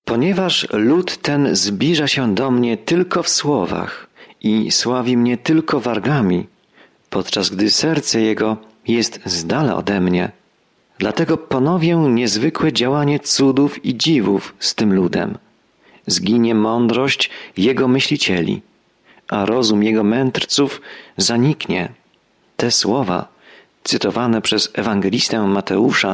Ponieważ lud ten zbliża się do mnie tylko w słowach i sławi mnie tylko wargami, podczas gdy serce jego jest z dala ode mnie. Dlatego ponowię niezwykłe działanie cudów i dziwów z tym ludem. Zginie mądrość jego myślicieli, a rozum jego mędrców zaniknie. Te słowa, cytowane przez ewangelistę Mateusza,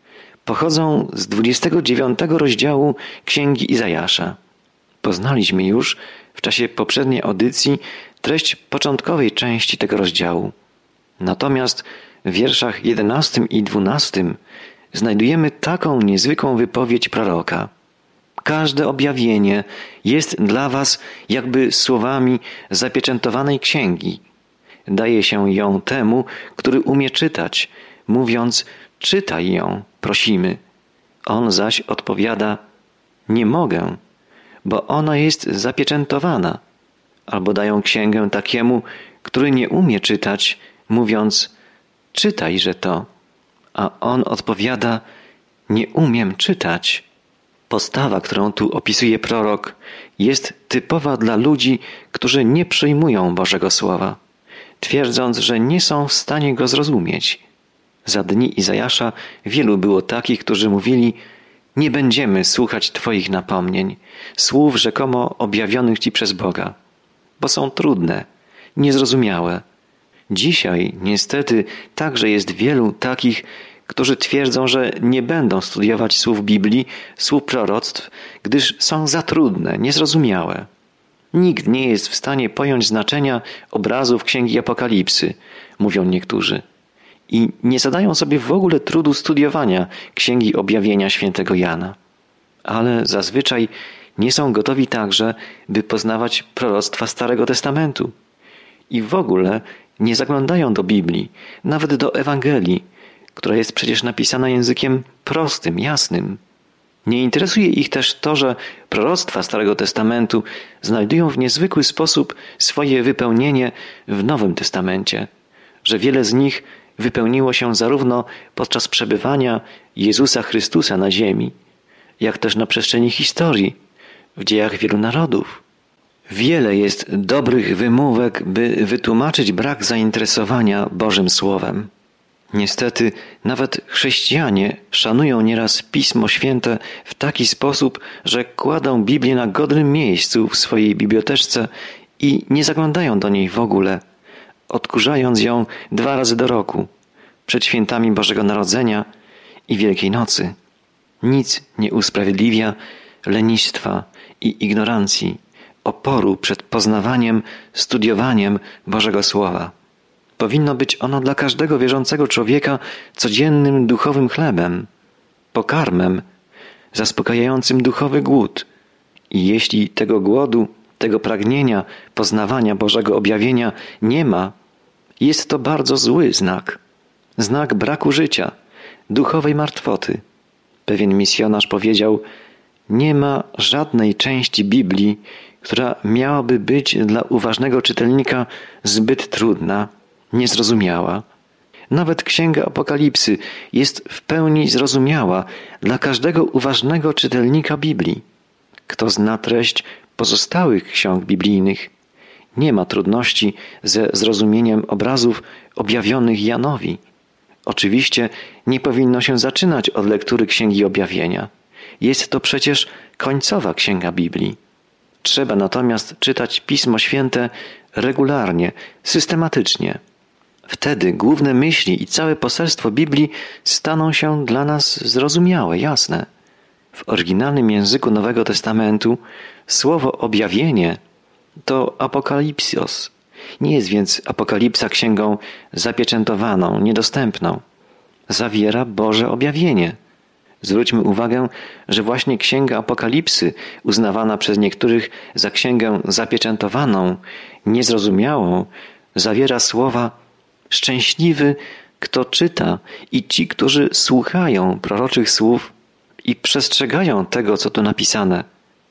pochodzą z 29 rozdziału Księgi Izajasza. Poznaliśmy już w czasie poprzedniej audycji treść początkowej części tego rozdziału. Natomiast w wierszach 11 i 12 znajdujemy taką niezwykłą wypowiedź proroka. Każde objawienie jest dla was jakby słowami zapieczętowanej księgi. Daje się ją temu, który umie czytać, mówiąc: czytaj ją, prosimy. On zaś odpowiada: nie mogę, bo ona jest zapieczętowana. Albo dają księgę takiemu, który nie umie czytać, mówiąc: czytajże to. A on odpowiada: nie umiem czytać. Postawa, którą tu opisuje prorok, jest typowa dla ludzi, którzy nie przyjmują Bożego Słowa, twierdząc, że nie są w stanie go zrozumieć. Za dni Izajasza wielu było takich, którzy mówili: nie będziemy słuchać Twoich napomnień, słów rzekomo objawionych Ci przez Boga, bo są trudne, niezrozumiałe. Dzisiaj niestety także jest wielu takich, którzy twierdzą, że nie będą studiować słów Biblii, słów proroctw, gdyż są za trudne, niezrozumiałe. Nikt nie jest w stanie pojąć znaczenia obrazów Księgi Apokalipsy, mówią niektórzy. I nie zadają sobie w ogóle trudu studiowania Księgi Objawienia świętego Jana. Ale zazwyczaj nie są gotowi także, by poznawać proroctwa Starego Testamentu. I w ogóle nie zaglądają do Biblii, nawet do Ewangelii, która jest przecież napisana językiem prostym, jasnym. Nie interesuje ich też to, że proroctwa Starego Testamentu znajdują w niezwykły sposób swoje wypełnienie w Nowym Testamencie, że wiele z nich wypełniło się zarówno podczas przebywania Jezusa Chrystusa na ziemi, jak też na przestrzeni historii, w dziejach wielu narodów. Wiele jest dobrych wymówek, by wytłumaczyć brak zainteresowania Bożym Słowem. Niestety, nawet chrześcijanie szanują nieraz Pismo Święte w taki sposób, że kładą Biblię na godnym miejscu w swojej biblioteczce i nie zaglądają do niej w ogóle, odkurzając ją 2 razy do roku, przed świętami Bożego Narodzenia i Wielkiej Nocy. Nic nie usprawiedliwia lenistwa i ignorancji, oporu przed poznawaniem, studiowaniem Bożego Słowa. Powinno być ono dla każdego wierzącego człowieka codziennym duchowym chlebem, pokarmem zaspokajającym duchowy głód. I jeśli tego głodu, tego pragnienia poznawania Bożego objawienia nie ma, jest to bardzo zły znak. Znak braku życia, duchowej martwoty. Pewien misjonarz powiedział: nie ma żadnej części Biblii, która miałaby być dla uważnego czytelnika zbyt trudna, niezrozumiała. Nawet Księga Apokalipsy jest w pełni zrozumiała dla każdego uważnego czytelnika Biblii. Kto zna treść pozostałych ksiąg biblijnych, nie ma trudności ze zrozumieniem obrazów objawionych Janowi. Oczywiście nie powinno się zaczynać od lektury Księgi Objawienia. Jest to przecież końcowa księga Biblii. Trzeba natomiast czytać Pismo Święte regularnie, systematycznie. Wtedy główne myśli i całe poselstwo Biblii staną się dla nas zrozumiałe, jasne. W oryginalnym języku Nowego Testamentu słowo objawienie to apokalipsios. Nie jest więc apokalipsa księgą zapieczętowaną, niedostępną. Zawiera Boże objawienie. Zwróćmy uwagę, że właśnie księga Apokalipsy, uznawana przez niektórych za księgę zapieczętowaną, niezrozumiałą, zawiera słowa: szczęśliwy, kto czyta, i ci, którzy słuchają proroczych słów i przestrzegają tego, co tu napisane,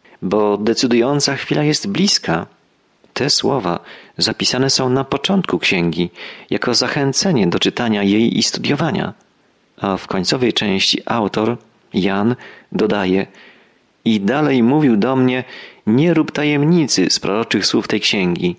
bo decydująca chwila jest bliska. Te słowa zapisane są na początku księgi, jako zachęcenie do czytania jej i studiowania. A w końcowej części autor, Jan, dodaje: I dalej mówił do mnie: nie rób tajemnicy z proroczych słów tej księgi,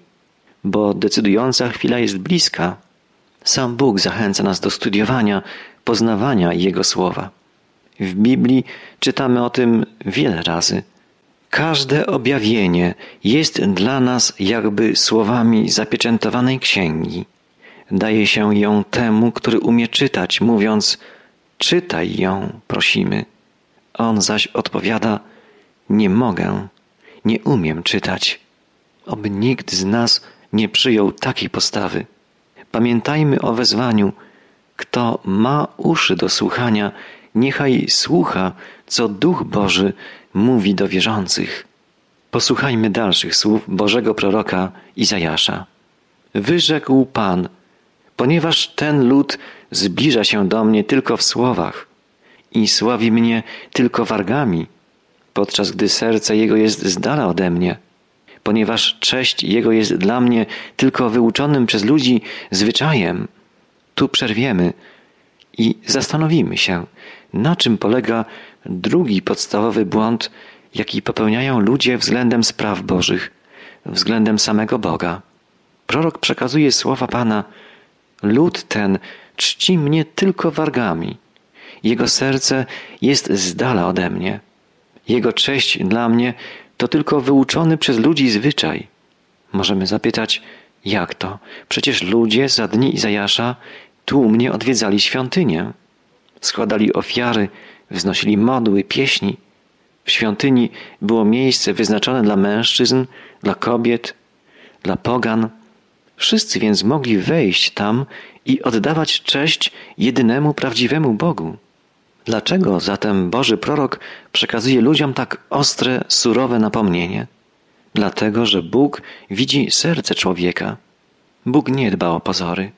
bo decydująca chwila jest bliska. Sam Bóg zachęca nas do studiowania, poznawania Jego słowa. W Biblii czytamy o tym wiele razy. Każde objawienie jest dla nas jakby słowami zapieczętowanej księgi. Daje się ją temu, który umie czytać, mówiąc: czytaj ją, prosimy. On zaś odpowiada: nie mogę, nie umiem czytać. Oby nikt z nas nie przyjął takiej postawy. Pamiętajmy o wezwaniu: kto ma uszy do słuchania, niechaj słucha, co Duch Boży mówi do wierzących. Posłuchajmy dalszych słów Bożego proroka Izajasza. Wyrzekł Pan: ponieważ ten lud zbliża się do mnie tylko w słowach i sławi mnie tylko wargami, podczas gdy serce jego jest z dala ode mnie, ponieważ cześć jego jest dla mnie tylko wyuczonym przez ludzi zwyczajem. Tu przerwiemy i zastanowimy się, na czym polega drugi podstawowy błąd, jaki popełniają ludzie względem spraw Bożych, względem samego Boga. Prorok przekazuje słowa Pana: lud ten czci mnie tylko wargami. Jego serce jest z dala ode mnie. Jego cześć dla mnie to tylko wyuczony przez ludzi zwyczaj. Możemy zapytać: jak to? Przecież ludzie za dni Izajasza tłumnie odwiedzali świątynię. Składali ofiary, wznosili modły, pieśni. W świątyni było miejsce wyznaczone dla mężczyzn, dla kobiet, dla pogan. Wszyscy więc mogli wejść tam i oddawać cześć jedynemu prawdziwemu Bogu. Dlaczego zatem Boży prorok przekazuje ludziom tak ostre, surowe napomnienie? Dlatego, że Bóg widzi serce człowieka. Bóg nie dba o pozory.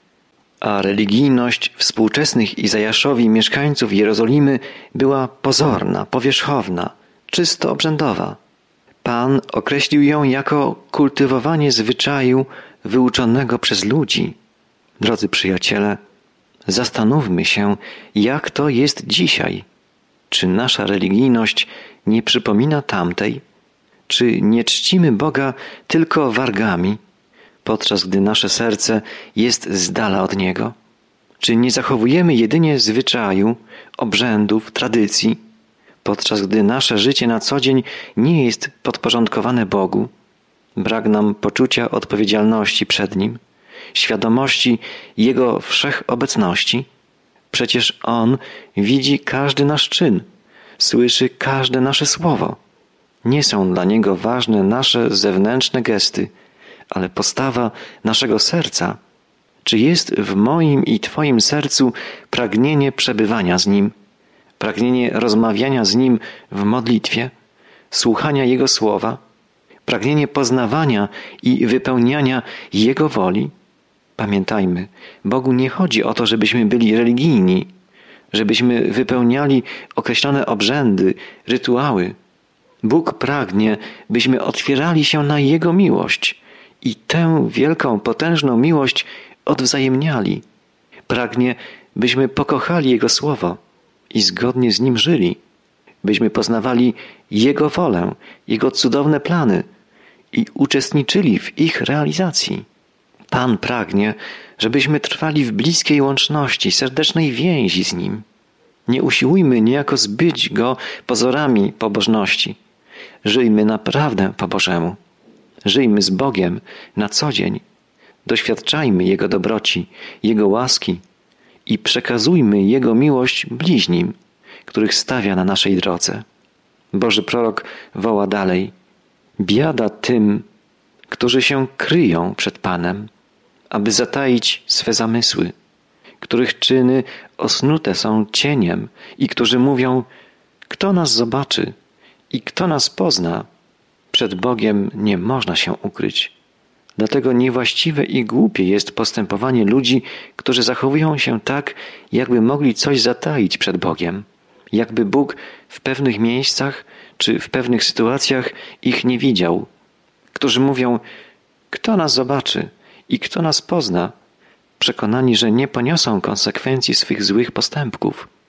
A religijność współczesnych Izajaszowi mieszkańców Jerozolimy była pozorna, powierzchowna, czysto obrzędowa. Pan określił ją jako kultywowanie zwyczaju wyuczonego przez ludzi. Drodzy przyjaciele, zastanówmy się, jak to jest dzisiaj. Czy nasza religijność nie przypomina tamtej? Czy nie czcimy Boga tylko wargami, podczas gdy nasze serce jest z dala od Niego? Czy nie zachowujemy jedynie zwyczaju, obrzędów, tradycji, podczas gdy nasze życie na co dzień nie jest podporządkowane Bogu? Brak nam poczucia odpowiedzialności przed Nim, świadomości Jego wszechobecności. Przecież On widzi każdy nasz czyn, słyszy każde nasze słowo. Nie są dla Niego ważne nasze zewnętrzne gesty, ale postawa naszego serca. Czy jest w moim i Twoim sercu pragnienie przebywania z Nim, pragnienie rozmawiania z Nim w modlitwie, słuchania Jego słowa, pragnienie poznawania i wypełniania Jego woli? Pamiętajmy, Bogu nie chodzi o to, żebyśmy byli religijni, żebyśmy wypełniali określone obrzędy, rytuały. Bóg pragnie, byśmy otwierali się na Jego miłość i tę wielką, potężną miłość odwzajemniali. Pragnie, byśmy pokochali Jego słowo i zgodnie z Nim żyli, byśmy poznawali Jego wolę, Jego cudowne plany i uczestniczyli w ich realizacji. Pan pragnie, żebyśmy trwali w bliskiej łączności, serdecznej więzi z Nim. Nie usiłujmy niejako zbyć Go pozorami pobożności. Żyjmy naprawdę po Bożemu. Żyjmy z Bogiem na co dzień. Doświadczajmy Jego dobroci, Jego łaski i przekazujmy Jego miłość bliźnim, których stawia na naszej drodze. Boży prorok woła dalej: biada tym, którzy się kryją przed Panem, aby zataić swe zamysły, których czyny osnute są cieniem i którzy mówią: kto nas zobaczy i kto nas pozna? Przed Bogiem nie można się ukryć. Dlatego niewłaściwe i głupie jest postępowanie ludzi, którzy zachowują się tak, jakby mogli coś zataić przed Bogiem, jakby Bóg w pewnych miejscach czy w pewnych sytuacjach ich nie widział, którzy mówią: kto nas zobaczy i kto nas pozna, przekonani, że nie poniosą konsekwencji swych złych postępków.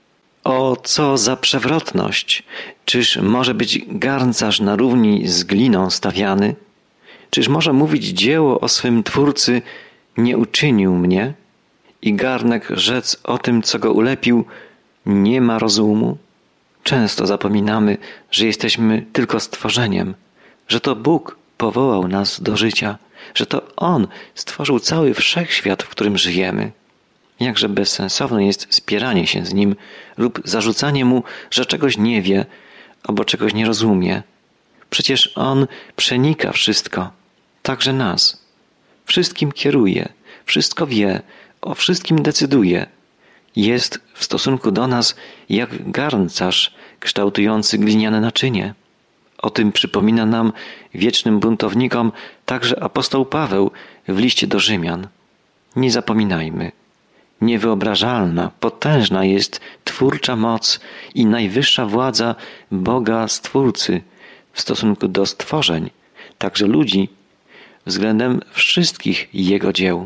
O, co za przewrotność! Czyż może być garncarz na równi z gliną stawiany? Czyż może mówić dzieło o swym Twórcy, nie uczynił mnie? I garnek rzec o tym, co go ulepił, nie ma rozumu? Często zapominamy, że jesteśmy tylko stworzeniem, że to Bóg powołał nas do życia, że to On stworzył cały wszechświat, w którym żyjemy. Jakże bezsensowne jest spieranie się z Nim lub zarzucanie Mu, że czegoś nie wie albo czegoś nie rozumie. Przecież On przenika wszystko, także nas. Wszystkim kieruje, wszystko wie, o wszystkim decyduje. Jest w stosunku do nas jak garncarz kształtujący gliniane naczynie. O tym przypomina nam, wiecznym buntownikom, także apostoł Paweł w liście do Rzymian. Nie zapominajmy. Niewyobrażalna, potężna jest twórcza moc i najwyższa władza Boga Stwórcy w stosunku do stworzeń, także ludzi, względem wszystkich Jego dzieł.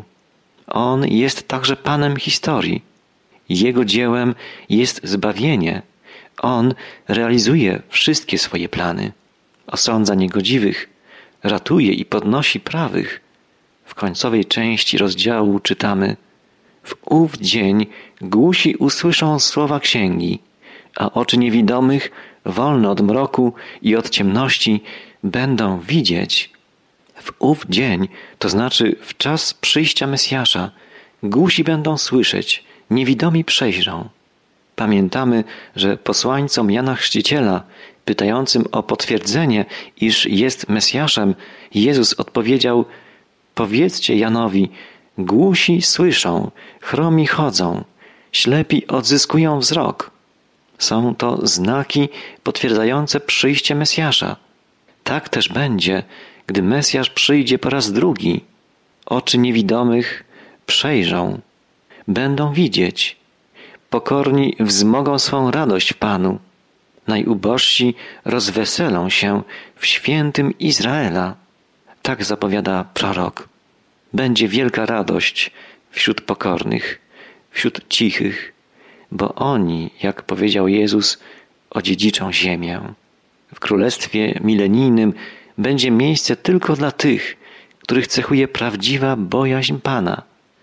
On jest także Panem historii. Jego dziełem jest zbawienie. On realizuje wszystkie swoje plany. Osądza niegodziwych, ratuje i podnosi prawych. W końcowej części rozdziału czytamy: w ów dzień głusi usłyszą słowa księgi, a oczy niewidomych, wolne od mroku i od ciemności, będą widzieć. W ów dzień, to znaczy w czas przyjścia Mesjasza, głusi będą słyszeć, niewidomi przejrzą. Pamiętamy, że posłańcom Jana Chrzciciela, pytającym o potwierdzenie, iż jest Mesjaszem, Jezus odpowiedział: powiedzcie Janowi, głusi słyszą, chromi chodzą, ślepi odzyskują wzrok. Są to znaki potwierdzające przyjście Mesjasza. Tak też będzie, gdy Mesjasz przyjdzie po raz drugi. Oczy niewidomych przejrzą, będą widzieć. Pokorni wzmogą swą radość w Panu. Najubożsi rozweselą się w świętym Izraela. Tak zapowiada prorok. Będzie wielka radość wśród pokornych, wśród cichych, bo oni, jak powiedział Jezus, odziedziczą ziemię. W Królestwie Milenijnym będzie miejsce tylko dla tych, których cechuje prawdziwa bojaźń Pana,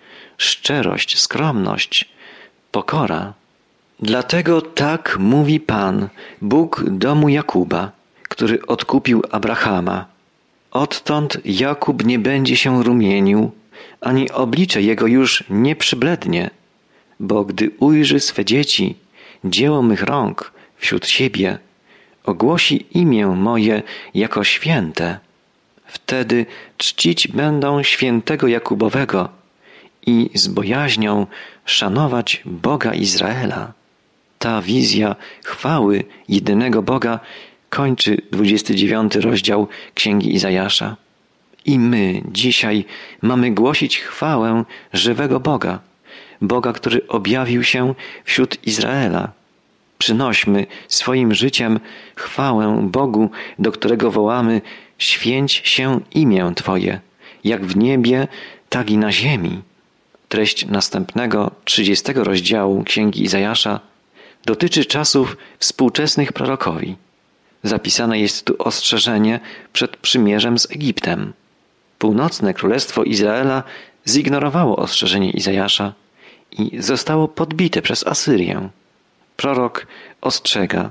szczerość, skromność, pokora. Dlatego tak mówi Pan, Bóg domu Jakuba, który odkupił Abrahama. Odtąd Jakub nie będzie się rumienił, ani oblicze jego już nie przyblednie, bo gdy ujrzy swe dzieci, dzieło mych rąk wśród siebie, ogłosi imię moje jako święte. Wtedy czcić będą świętego Jakubowego i z bojaźnią szanować Boga Izraela. Ta wizja chwały jedynego Boga kończy 29 rozdział Księgi Izajasza. I my dzisiaj mamy głosić chwałę żywego Boga, Boga, który objawił się wśród Izraela. Przynośmy swoim życiem chwałę Bogu, do którego wołamy: święć się imię Twoje, jak w niebie, tak i na ziemi. Treść następnego 30 rozdziału Księgi Izajasza dotyczy czasów współczesnych prorokowi. Zapisane jest tu ostrzeżenie przed przymierzem z Egiptem. Północne Królestwo Izraela zignorowało ostrzeżenie Izajasza i zostało podbite przez Asyrię. Prorok ostrzega: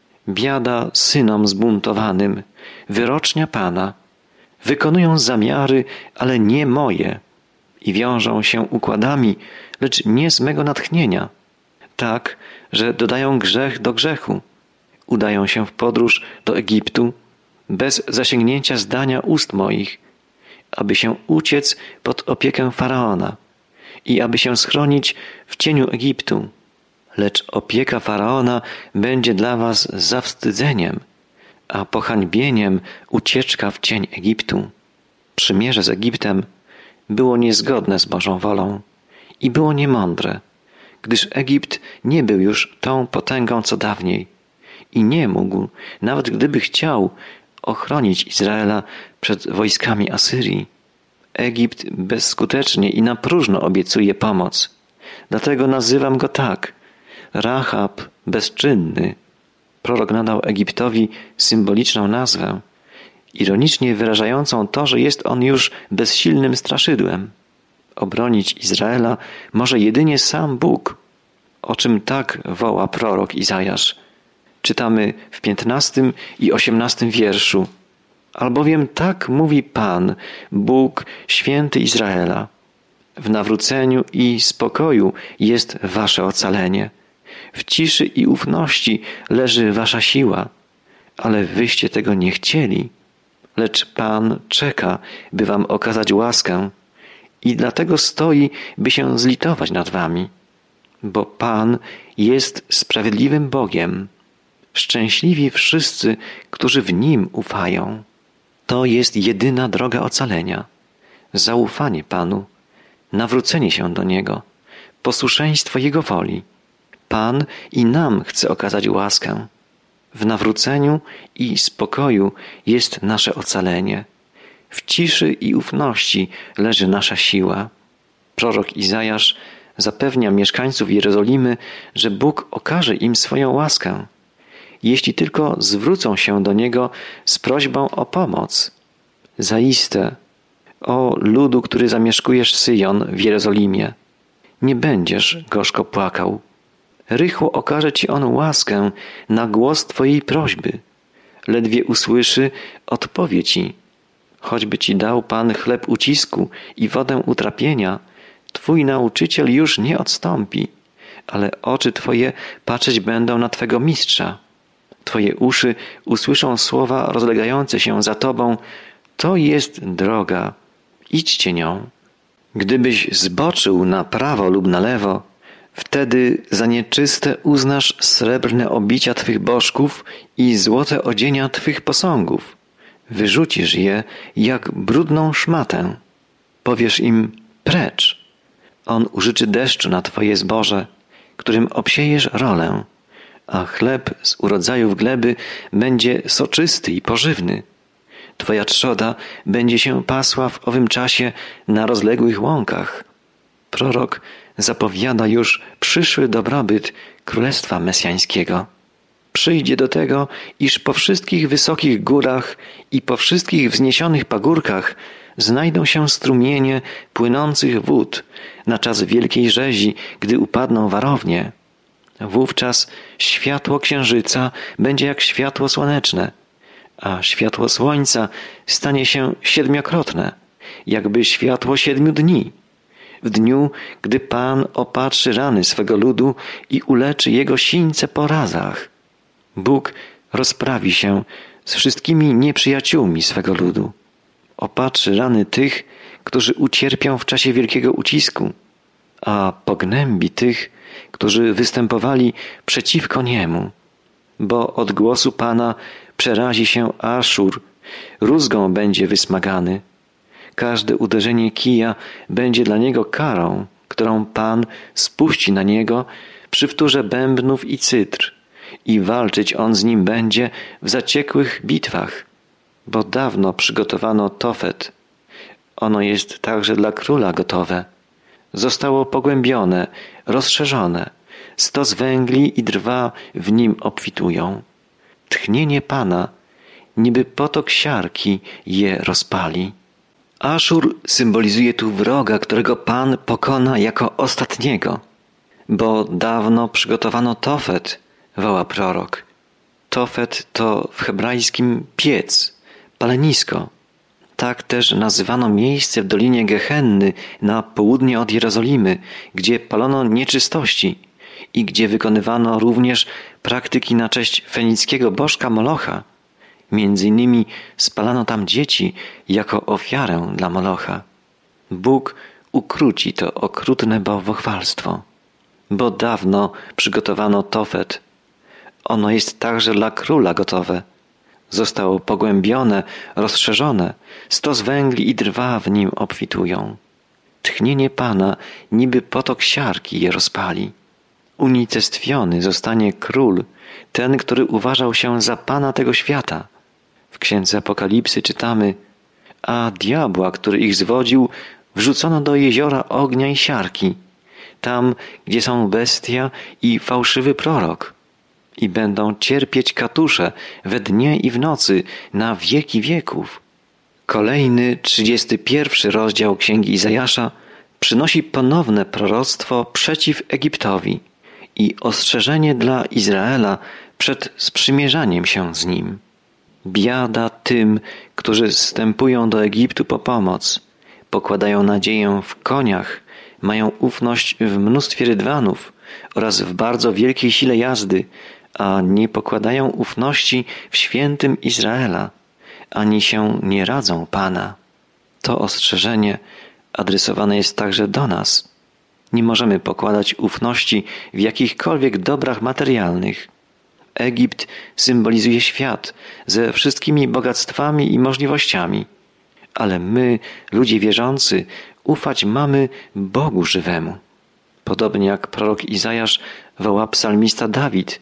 biada synom zbuntowanym, wyrocznia Pana. Wykonują zamiary, ale nie moje, i wiążą się układami, lecz nie z mego natchnienia, tak, że dodają grzech do grzechu. Udają się w podróż do Egiptu bez zasięgnięcia zdania ust moich, aby się uciec pod opiekę Faraona i aby się schronić w cieniu Egiptu. Lecz opieka Faraona będzie dla was zawstydzeniem, a pohańbieniem ucieczka w cień Egiptu. Przymierze z Egiptem było niezgodne z Bożą wolą i było niemądre, gdyż Egipt nie był już tą potęgą co dawniej i nie mógł, nawet gdyby chciał, ochronić Izraela przed wojskami Asyrii. Egipt bezskutecznie i na próżno obiecuje pomoc. Dlatego nazywam go tak: Rahab bezczynny. Prorok nadał Egiptowi symboliczną nazwę, ironicznie wyrażającą to, że jest on już bezsilnym straszydłem. Obronić Izraela może jedynie sam Bóg, o czym tak woła prorok Izajasz. Czytamy w 15 i 18 wierszu. Albowiem tak mówi Pan, Bóg święty Izraela. W nawróceniu i spokoju jest wasze ocalenie. W ciszy i ufności leży wasza siła, ale wyście tego nie chcieli. Lecz Pan czeka, by wam okazać łaskę i dlatego stoi, by się zlitować nad wami. Bo Pan jest sprawiedliwym Bogiem. Szczęśliwi wszyscy, którzy w Nim ufają. To jest jedyna droga ocalenia. Zaufanie Panu, nawrócenie się do Niego, posłuszeństwo Jego woli. Pan i nam chce okazać łaskę. W nawróceniu i spokoju jest nasze ocalenie. W ciszy i ufności leży nasza siła. Prorok Izajasz zapewnia mieszkańców Jerozolimy, że Bóg okaże im swoją łaskę, jeśli tylko zwrócą się do Niego z prośbą o pomoc. Zaiste, o ludu, który zamieszkujesz Syjon w Jerozolimie, nie będziesz gorzko płakał. Rychło okaże Ci On łaskę na głos Twojej prośby. Ledwie usłyszy, odpowie Ci. Choćby Ci dał Pan chleb ucisku i wodę utrapienia, Twój nauczyciel już nie odstąpi, ale oczy Twoje patrzeć będą na Twego mistrza. Twoje uszy usłyszą słowa rozlegające się za Tobą. To jest droga. Idźcie nią. Gdybyś zboczył na prawo lub na lewo, wtedy za nieczyste uznasz srebrne obicia Twych bożków i złote odzienia Twych posągów. Wyrzucisz je jak brudną szmatę. Powiesz im precz. On użyczy deszczu na Twoje zboże, którym obsiejesz rolę, a chleb z urodzajów gleby będzie soczysty i pożywny. Twoja trzoda będzie się pasła w owym czasie na rozległych łąkach. Prorok zapowiada już przyszły dobrobyt Królestwa Mesjańskiego. Przyjdzie do tego, iż po wszystkich wysokich górach i po wszystkich wzniesionych pagórkach znajdą się strumienie płynących wód na czas wielkiej rzezi, gdy upadną warownie. Wówczas światło księżyca będzie jak światło słoneczne, a światło słońca stanie się siedmiokrotne, jakby światło 7 dni. W dniu, gdy Pan opatrzy rany swego ludu i uleczy jego sińce po razach. Bóg rozprawi się z wszystkimi nieprzyjaciółmi swego ludu. Opatrzy rany tych, którzy ucierpią w czasie wielkiego ucisku, a pognębi tych, którzy występowali przeciwko Niemu. Bo od głosu Pana przerazi się Aszur, rózgą będzie wysmagany. Każde uderzenie kija będzie dla niego karą, którą Pan spuści na niego przy wtórze bębnów i cytr, i walczyć on z nim będzie w zaciekłych bitwach, bo dawno przygotowano Tofet. Ono jest także dla króla gotowe. Zostało pogłębione, rozszerzone. 100 węgli i drwa w nim obfitują. Tchnienie Pana, niby potok siarki, je rozpali. Aszur symbolizuje tu wroga, którego Pan pokona jako ostatniego. Bo dawno przygotowano Tofet, woła prorok. Tofet to w hebrajskim piec, palenisko. Tak też nazywano miejsce w Dolinie Gehenny na południe od Jerozolimy, gdzie palono nieczystości i gdzie wykonywano również praktyki na cześć fenickiego bożka Molocha. Między innymi spalano tam dzieci jako ofiarę dla Molocha. Bóg ukróci to okrutne bałwochwalstwo. Bo dawno przygotowano Tofet. Ono jest także dla króla gotowe. Zostało pogłębione, rozszerzone. 100 węgli i drwa w nim obfitują. Tchnienie Pana, niby potok siarki, je rozpali. Unicestwiony zostanie król, ten, który uważał się za Pana tego świata. W księdze Apokalipsy czytamy: a diabła, który ich zwodził, wrzucono do jeziora ognia i siarki. tam, gdzie są bestia i fałszywy prorok. I będą cierpieć katusze we dnie i w nocy na wieki wieków. Kolejny 31 rozdział Księgi Izajasza przynosi ponowne proroctwo przeciw Egiptowi i ostrzeżenie dla Izraela przed sprzymierzaniem się z nim. Biada tym, którzy wstępują do Egiptu po pomoc, pokładają nadzieję w koniach, mają ufność w mnóstwie rydwanów oraz w bardzo wielkiej sile jazdy, a nie pokładają ufności w świętym Izraela, ani się nie radzą Pana. To ostrzeżenie adresowane jest także do nas. Nie możemy pokładać ufności w jakichkolwiek dobrach materialnych. Egipt symbolizuje świat ze wszystkimi bogactwami i możliwościami, ale my, ludzie wierzący, ufać mamy Bogu żywemu. Podobnie jak prorok Izajasz woła psalmista Dawid: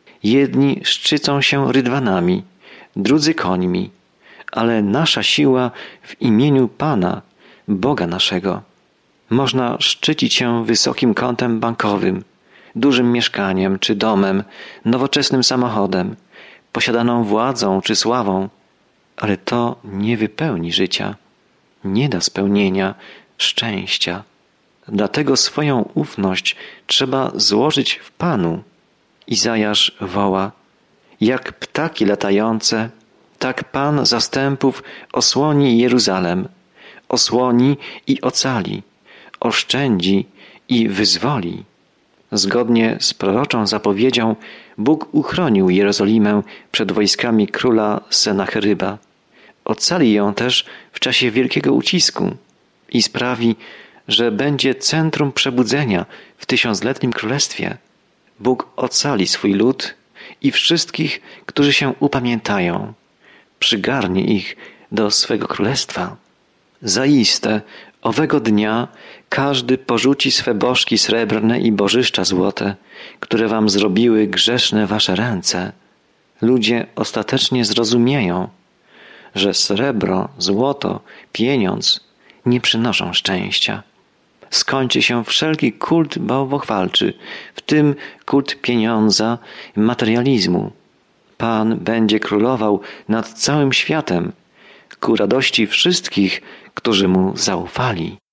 jedni szczycą się rydwanami, drudzy końmi, ale nasza siła w imieniu Pana, Boga naszego. Można szczycić się wysokim kontem bankowym, dużym mieszkaniem czy domem, nowoczesnym samochodem, posiadaną władzą czy sławą, ale to nie wypełni życia, nie da spełnienia, szczęścia. Dlatego swoją ufność trzeba złożyć w Panu. Izajasz woła: jak ptaki latające, tak Pan zastępów osłoni Jeruzalem, osłoni i ocali, oszczędzi i wyzwoli. Zgodnie z proroczą zapowiedzią Bóg uchronił Jerozolimę przed wojskami króla Senacheryba. Ocali ją też w czasie wielkiego ucisku i sprawi, że będzie centrum przebudzenia w tysiącletnim królestwie. Bóg ocali swój lud i wszystkich, którzy się upamiętają. Przygarnie ich do swego królestwa. Zaiste, owego dnia każdy porzuci swe bożki srebrne i bożyszcza złote, które wam zrobiły grzeszne wasze ręce. Ludzie ostatecznie zrozumieją, że srebro, złoto, pieniądz nie przynoszą szczęścia. Skończy się wszelki kult bałwochwalczy, w tym kult pieniądza, materializmu. Pan będzie królował nad całym światem, ku radości wszystkich, którzy Mu zaufali.